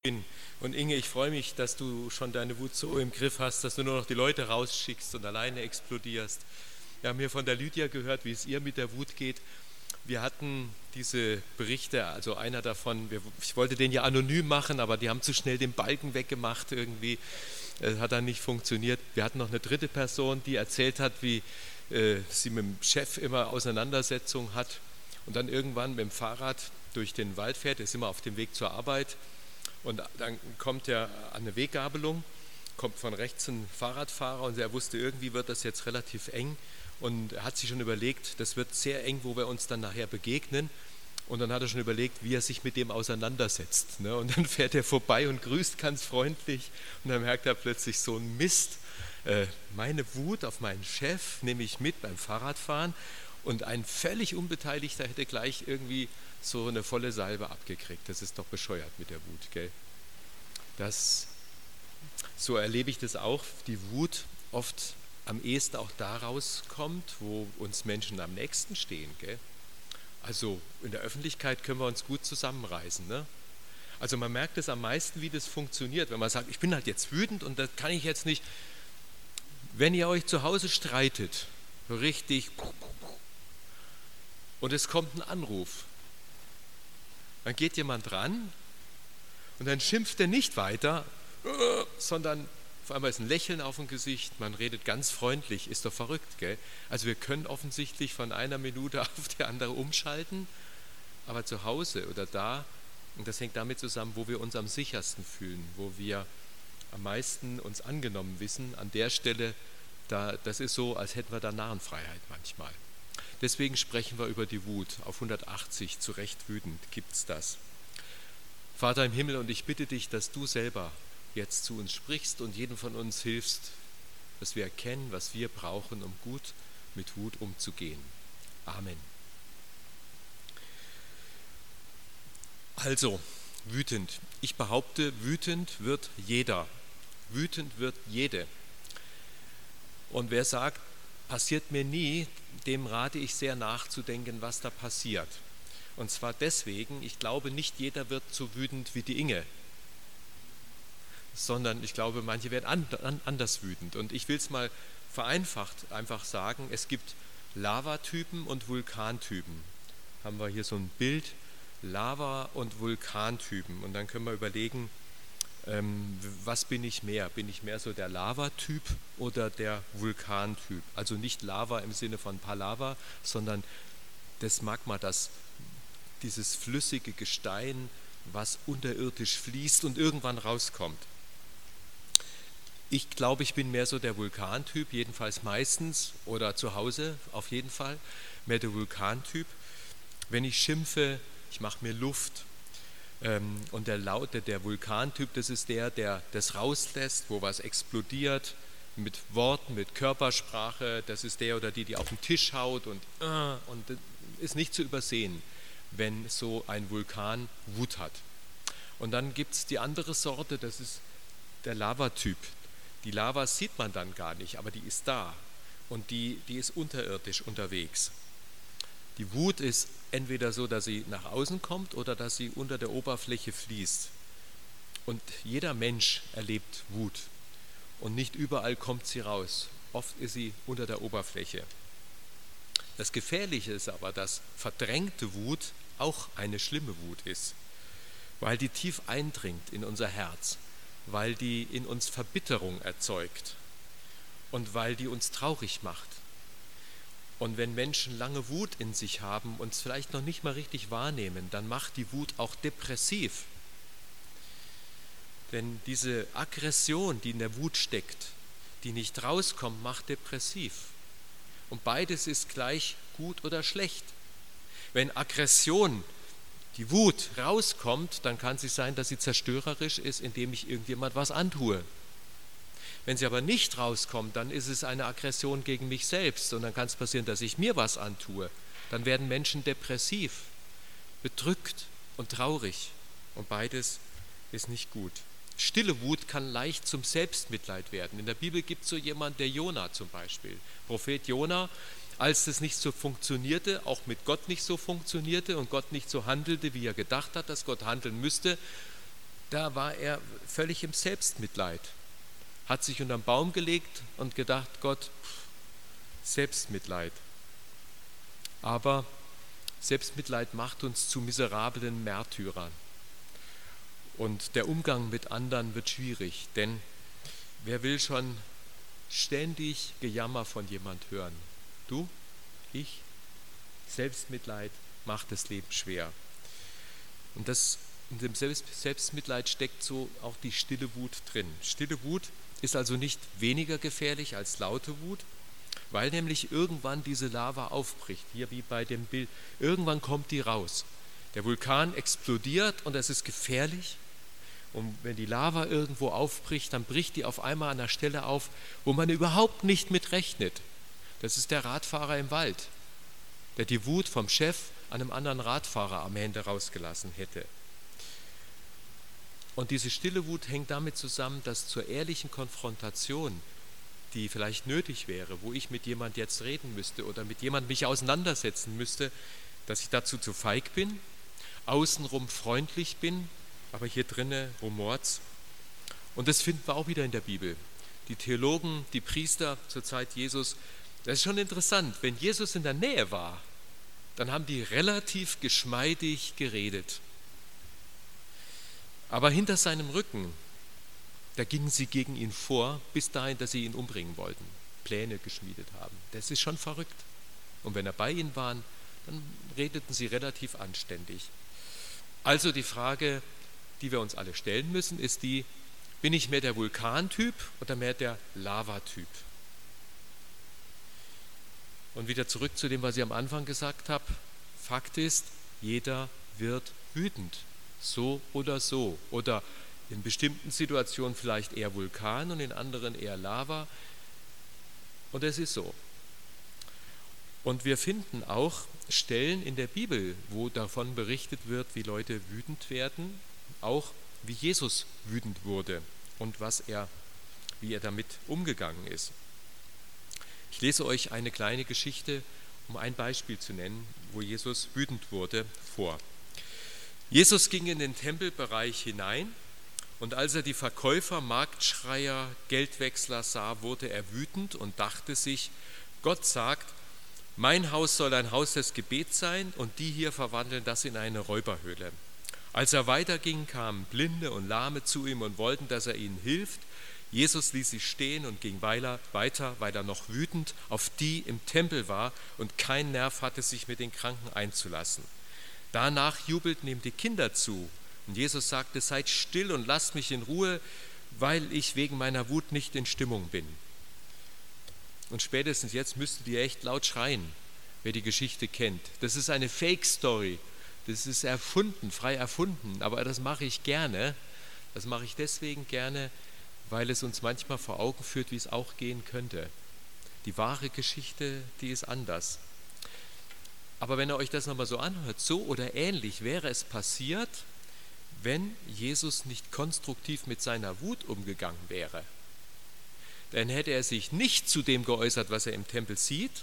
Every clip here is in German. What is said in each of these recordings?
Und Inge, ich freue mich, dass du schon deine Wut so im Griff hast, dass du nur noch die Leute rausschickst und alleine explodierst. Wir haben hier von der Lydia gehört, wie es ihr mit der Wut geht. Wir hatten diese Berichte, also einer davon, ich wollte den ja anonym machen, aber die haben zu schnell den Balken weggemacht irgendwie. Es hat dann nicht funktioniert. Wir hatten noch eine dritte Person, die erzählt hat, wie sie mit dem Chef immer Auseinandersetzungen hat und dann irgendwann mit dem Fahrrad durch den Wald fährt, ist immer auf dem Weg zur Arbeit. Und dann kommt er an eine Weggabelung, kommt von rechts ein Fahrradfahrer und er wusste, irgendwie wird das jetzt relativ eng. Und er hat sich schon überlegt, das wird sehr eng, wo wir uns dann nachher begegnen. Und dann hat er schon überlegt, wie er sich mit dem auseinandersetzt. Und dann fährt er vorbei und grüßt ganz freundlich. Und dann merkt er plötzlich so ein Mist. Meine Wut auf meinen Chef nehme ich mit beim Fahrradfahren. Und ein völlig Unbeteiligter hätte gleich irgendwie so eine volle Salve abgekriegt. Das ist doch bescheuert mit der Wut, gell? So erlebe ich das auch. Die Wut oft am ehesten auch daraus kommt, wo uns Menschen am nächsten stehen, gell? Also in der Öffentlichkeit können wir uns gut zusammenreißen, ne? Also man merkt es am meisten, wie das funktioniert, wenn man sagt, ich bin halt jetzt wütend und das kann ich jetzt nicht. Wenn ihr euch zu Hause streitet, so richtig, und es kommt ein Anruf, dann geht jemand ran und dann schimpft er nicht weiter, sondern auf einmal ist ein Lächeln auf dem Gesicht, man redet ganz freundlich, ist doch verrückt, gell? Also wir können offensichtlich von einer Minute auf die andere umschalten, aber zu Hause oder da, und das hängt damit zusammen, wo wir uns am sichersten fühlen, wo wir am meisten uns angenommen wissen, an der Stelle, das ist so, als hätten wir da Narrenfreiheit manchmal. Deswegen sprechen wir über die Wut. Auf 180, zu Recht wütend, gibt es das. Vater im Himmel, und ich bitte dich, dass du selber jetzt zu uns sprichst und jedem von uns hilfst, dass wir erkennen, was wir brauchen, um gut mit Wut umzugehen. Amen. Also, wütend. Ich behaupte, wütend wird jeder. Wütend wird jede. Und wer sagt, passiert mir nie, dem rate ich sehr nachzudenken, was da passiert. Und zwar deswegen, ich glaube, nicht jeder wird so wütend wie die Inge, sondern ich glaube, manche werden anders wütend. Und ich will es mal vereinfacht einfach sagen, es gibt Lavatypen und Vulkantypen. Haben wir hier so ein Bild, Lava- und Vulkantypen. Und dann können wir überlegen, was bin ich mehr? Bin ich mehr so der Lavatyp oder der Vulkantyp? Also nicht Lava im Sinne von Palava, sondern das Magma, dieses flüssige Gestein, was unterirdisch fließt und irgendwann rauskommt. Ich glaube, ich bin mehr so der Vulkantyp, jedenfalls meistens oder zu Hause auf jeden Fall, mehr der Vulkantyp. Wenn ich schimpfe, ich mache mir Luft. Und der Laute, der Vulkantyp, das ist der das rauslässt, wo was explodiert, mit Worten, mit Körpersprache. Das ist der oder die auf den Tisch haut und ist nicht zu übersehen, wenn so ein Vulkan Wut hat. Und dann gibt es die andere Sorte, das ist der Lavatyp. Die Lava sieht man dann gar nicht, aber die ist da und die ist unterirdisch unterwegs. Die Wut ist entweder so, dass sie nach außen kommt oder dass sie unter der Oberfläche fließt. Und jeder Mensch erlebt Wut. Und nicht überall kommt sie raus. Oft ist sie unter der Oberfläche. Das Gefährliche ist aber, dass verdrängte Wut auch eine schlimme Wut ist, weil die tief eindringt in unser Herz, weil die in uns Verbitterung erzeugt und weil die uns traurig macht. Und wenn Menschen lange Wut in sich haben und es vielleicht noch nicht mal richtig wahrnehmen, dann macht die Wut auch depressiv. Denn diese Aggression, die in der Wut steckt, die nicht rauskommt, macht depressiv. Und beides ist gleich gut oder schlecht. Wenn Aggression, die Wut, rauskommt, dann kann es sein, dass sie zerstörerisch ist, indem ich irgendjemand was antue. Wenn sie aber nicht rauskommt, dann ist es eine Aggression gegen mich selbst und dann kann es passieren, dass ich mir was antue. Dann werden Menschen depressiv, bedrückt und traurig und beides ist nicht gut. Stille Wut kann leicht zum Selbstmitleid werden. In der Bibel gibt es so jemanden, der Jona zum Beispiel. Prophet Jona, als das nicht so funktionierte, auch mit Gott nicht so funktionierte und Gott nicht so handelte, wie er gedacht hat, dass Gott handeln müsste, da war er völlig im Selbstmitleid, hat sich unterm Baum gelegt und gedacht, Gott, Selbstmitleid. Aber Selbstmitleid macht uns zu miserablen Märtyrern. Und der Umgang mit anderen wird schwierig, denn wer will schon ständig Gejammer von jemand hören? Du? Ich? Selbstmitleid macht das Leben schwer. Und in dem Selbstmitleid steckt so auch die stille Wut drin. Stille Wut ist also nicht weniger gefährlich als laute Wut, weil nämlich irgendwann diese Lava aufbricht, hier wie bei dem Bild. Irgendwann kommt die raus. Der Vulkan explodiert und es ist gefährlich. Und wenn die Lava irgendwo aufbricht, dann bricht die auf einmal an einer Stelle auf, wo man überhaupt nicht mit rechnet. Das ist der Radfahrer im Wald, der die Wut vom Chef an einem anderen Radfahrer am Ende rausgelassen hätte. Und diese stille Wut hängt damit zusammen, dass zur ehrlichen Konfrontation, die vielleicht nötig wäre, wo ich mit jemand jetzt reden müsste oder mit jemand mich auseinandersetzen müsste, dass ich dazu zu feig bin, außenrum freundlich bin, aber hier drinnen rumort's. Und das finden wir auch wieder in der Bibel. Die Theologen, die Priester zur Zeit Jesus, das ist schon interessant, wenn Jesus in der Nähe war, dann haben die relativ geschmeidig geredet. Aber hinter seinem Rücken, da gingen sie gegen ihn vor, bis dahin, dass sie ihn umbringen wollten, Pläne geschmiedet haben. Das ist schon verrückt. Und wenn er bei ihnen war, dann redeten sie relativ anständig. Also die Frage, die wir uns alle stellen müssen, ist die, bin ich mehr der Vulkantyp oder mehr der Lavatyp? Und wieder zurück zu dem, was ich am Anfang gesagt habe. Fakt ist, jeder wird wütend, so oder so. Oder in bestimmten Situationen vielleicht eher Vulkan und in anderen eher Lava. Und es ist so. Und wir finden auch Stellen in der Bibel, wo davon berichtet wird, wie Leute wütend werden, auch wie Jesus wütend wurde und wie er damit umgegangen ist. Ich lese euch eine kleine Geschichte, um ein Beispiel zu nennen, wo Jesus wütend wurde, vor. Jesus ging in den Tempelbereich hinein und als er die Verkäufer, Marktschreier, Geldwechsler sah, wurde er wütend und dachte sich, Gott sagt, mein Haus soll ein Haus des Gebets sein und die hier verwandeln das in eine Räuberhöhle. Als er weiterging, kamen Blinde und Lahme zu ihm und wollten, dass er ihnen hilft. Jesus ließ sie stehen und ging weiter, weil er noch wütend auf die im Tempel war und keinen Nerv hatte, sich mit den Kranken einzulassen. Danach jubelten ihm die Kinder zu und Jesus sagte, seid still und lasst mich in Ruhe, weil ich wegen meiner Wut nicht in Stimmung bin. Und spätestens jetzt müsstet ihr echt laut schreien, wer die Geschichte kennt. Das ist eine Fake-Story, das ist erfunden, frei erfunden, aber das mache ich gerne. Das mache ich deswegen gerne, weil es uns manchmal vor Augen führt, wie es auch gehen könnte. Die wahre Geschichte, die ist anders. Aber wenn ihr euch das nochmal so anhört, so oder ähnlich wäre es passiert, wenn Jesus nicht konstruktiv mit seiner Wut umgegangen wäre. Dann hätte er sich nicht zu dem geäußert, was er im Tempel sieht,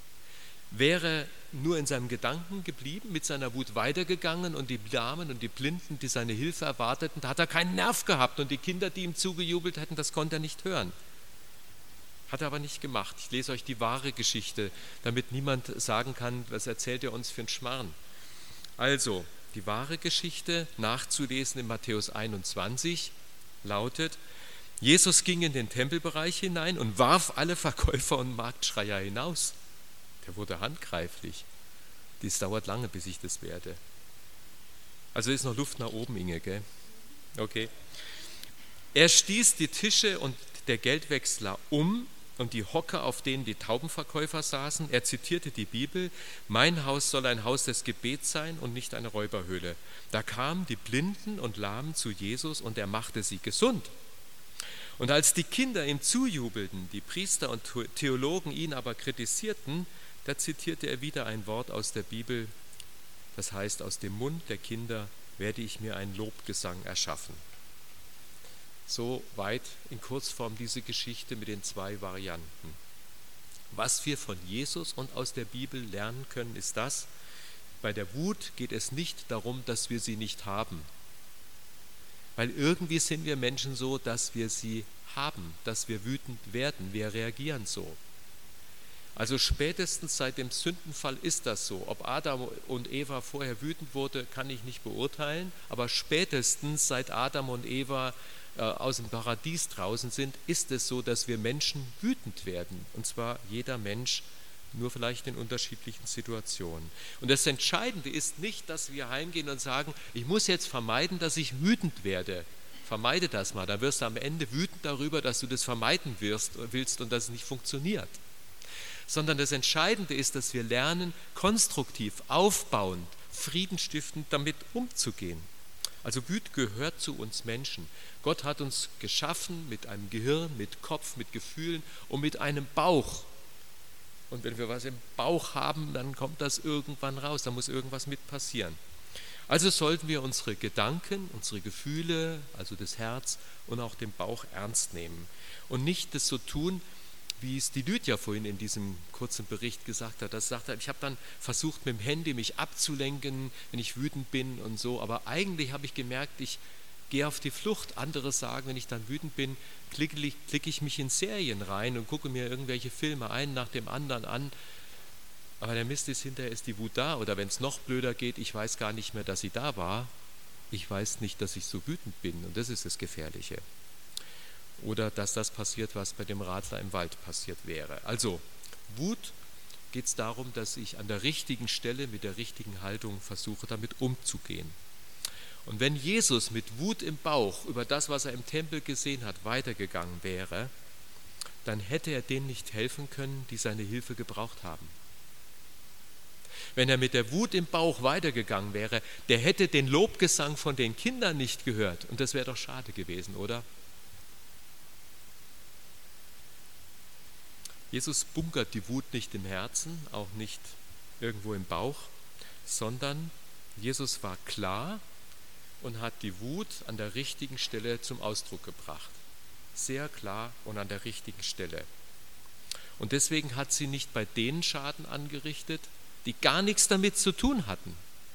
wäre nur in seinem Gedanken geblieben, mit seiner Wut weitergegangen und die Lahmen und die Blinden, die seine Hilfe erwarteten, da hat er keinen Nerv gehabt und die Kinder, die ihm zugejubelt hätten, das konnte er nicht hören. Hat er aber nicht gemacht. Ich lese euch die wahre Geschichte, damit niemand sagen kann, was erzählt er uns für einen Schmarrn. Also, die wahre Geschichte nachzulesen in Matthäus 21 lautet, Jesus ging in den Tempelbereich hinein und warf alle Verkäufer und Marktschreier hinaus. Der wurde handgreiflich. Das dauert lange, bis ich das werde. Also ist noch Luft nach oben, Inge, gell? Okay. Er stieß die Tische und der Geldwechsler um und die Hocker, auf denen die Taubenverkäufer saßen. Er zitierte die Bibel, mein Haus soll ein Haus des Gebets sein und nicht eine Räuberhöhle. Da kamen die Blinden und Lahmen zu Jesus und er machte sie gesund. Und als die Kinder ihm zujubelten, die Priester und Theologen ihn aber kritisierten, da zitierte er wieder ein Wort aus der Bibel, das heißt, aus dem Mund der Kinder werde ich mir einen Lobgesang erschaffen. So weit in Kurzform diese Geschichte mit den zwei Varianten. Was wir von Jesus und aus der Bibel lernen können, ist das, bei der Wut geht es nicht darum, dass wir sie nicht haben. Weil irgendwie sind wir Menschen so, dass wir sie haben, dass wir wütend werden. Wir reagieren so. Also spätestens seit dem Sündenfall ist das so. Ob Adam und Eva vorher wütend wurde, kann ich nicht beurteilen. Aber spätestens seit Adam und Eva aus dem Paradies draußen sind, ist es so, dass wir Menschen wütend werden. Und zwar jeder Mensch, nur vielleicht in unterschiedlichen Situationen. Und das Entscheidende ist nicht, dass wir heimgehen und sagen, ich muss jetzt vermeiden, dass ich wütend werde. Vermeide das mal, dann wirst du am Ende wütend darüber, dass du das vermeiden willst und dass es nicht funktioniert. Sondern das Entscheidende ist, dass wir lernen, konstruktiv, aufbauend, friedenstiftend damit umzugehen. Also Wut gehört zu uns Menschen. Gott hat uns geschaffen mit einem Gehirn, mit Kopf, mit Gefühlen und mit einem Bauch. Und wenn wir was im Bauch haben, dann kommt das irgendwann raus, da muss irgendwas mit passieren. Also sollten wir unsere Gedanken, unsere Gefühle, also das Herz und auch den Bauch ernst nehmen. Und nicht das so tun, wie es die Lydia vorhin in diesem kurzen Bericht gesagt hat. Das sagt er, ich habe dann versucht, mit dem Handy mich abzulenken, wenn ich wütend bin und so. Aber eigentlich habe ich gemerkt, ich gehe auf die Flucht. Andere sagen, wenn ich dann wütend bin, klicke ich mich in Serien rein und gucke mir irgendwelche Filme einen nach dem anderen an. Aber der Mist ist, hinterher ist die Wut da. Oder wenn es noch blöder geht, ich weiß gar nicht mehr, dass sie da war. Ich weiß nicht, dass ich so wütend bin. Und das ist das Gefährliche. Oder dass das passiert, was bei dem Radler im Wald passiert wäre. Also Wut geht es darum, dass ich an der richtigen Stelle mit der richtigen Haltung versuche, damit umzugehen. Und wenn Jesus mit Wut im Bauch über das, was er im Tempel gesehen hat, weitergegangen wäre, dann hätte er denen nicht helfen können, die seine Hilfe gebraucht haben. Wenn er mit der Wut im Bauch weitergegangen wäre, der hätte den Lobgesang von den Kindern nicht gehört. Und das wäre doch schade gewesen, oder? Jesus bunkert die Wut nicht im Herzen, auch nicht irgendwo im Bauch, sondern Jesus war klar und hat die Wut an der richtigen Stelle zum Ausdruck gebracht. Sehr klar und an der richtigen Stelle. Und deswegen hat sie nicht bei denen Schaden angerichtet, die gar nichts damit zu tun hatten.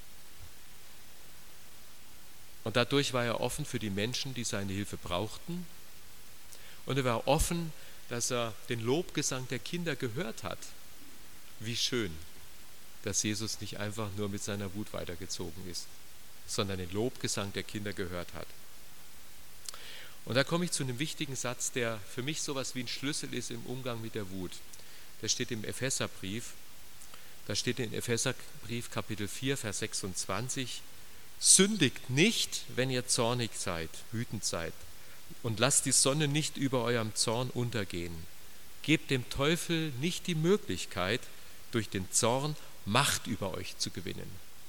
Und dadurch war er offen für die Menschen, die seine Hilfe brauchten. Und er war offen, dass er den Lobgesang der Kinder gehört hat. Wie schön, dass Jesus nicht einfach nur mit seiner Wut weitergezogen ist, sondern den Lobgesang der Kinder gehört hat. Und da komme ich zu einem wichtigen Satz, der für mich sowas wie ein Schlüssel ist im Umgang mit der Wut. Der steht im Epheserbrief. Da steht in Epheserbrief Kapitel 4, Vers 26: Sündigt nicht, wenn ihr zornig seid, wütend seid. Und lasst die Sonne nicht über eurem Zorn untergehen. Gebt dem Teufel nicht die Möglichkeit, durch den Zorn Macht über euch zu gewinnen.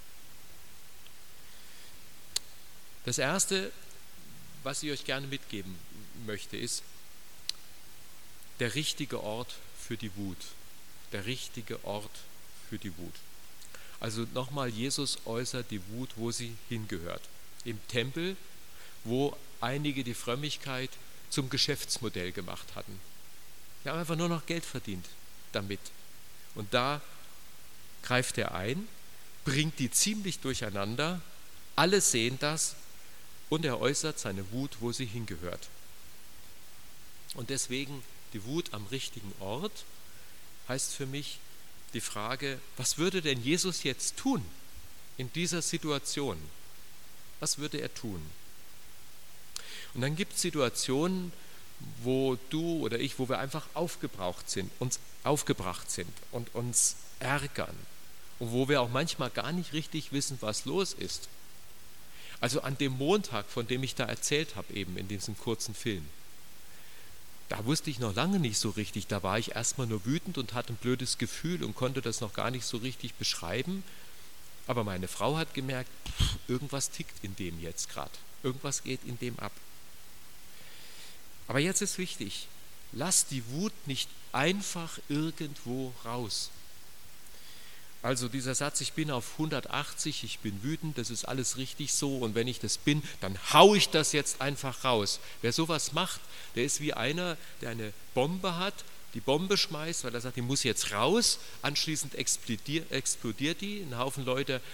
Das Erste, was ich euch gerne mitgeben möchte, ist der richtige Ort für die Wut. Der richtige Ort für die Wut. Also nochmal, Jesus äußert die Wut, wo sie hingehört. Im Tempel, wo einige die Frömmigkeit zum Geschäftsmodell gemacht hatten. Die haben einfach nur noch Geld verdient damit. Und da greift er ein, bringt die ziemlich durcheinander, alle sehen das und er äußert seine Wut, wo sie hingehört. Und deswegen die Wut am richtigen Ort heißt für mich die Frage, was würde denn Jesus jetzt tun in dieser Situation? Was würde er tun? Und dann gibt es Situationen, wo du oder ich, wo wir einfach aufgebracht sind und uns ärgern und wo wir auch manchmal gar nicht richtig wissen, was los ist. Also an dem Montag, von dem ich da erzählt habe, eben in diesem kurzen Film, da wusste ich noch lange nicht so richtig, da war ich erstmal nur wütend und hatte ein blödes Gefühl und konnte das noch gar nicht so richtig beschreiben, aber meine Frau hat gemerkt, irgendwas tickt in dem jetzt gerade, irgendwas geht in dem ab. Aber jetzt ist wichtig, lass die Wut nicht einfach irgendwo raus. Also dieser Satz, ich bin auf 180, ich bin wütend, das ist alles richtig so und wenn ich das bin, dann hau ich das jetzt einfach raus. Wer sowas macht, der ist wie einer, der eine Bombe hat, die Bombe schmeißt, weil er sagt, die muss jetzt raus, anschließend explodiert die, ein Haufen Leute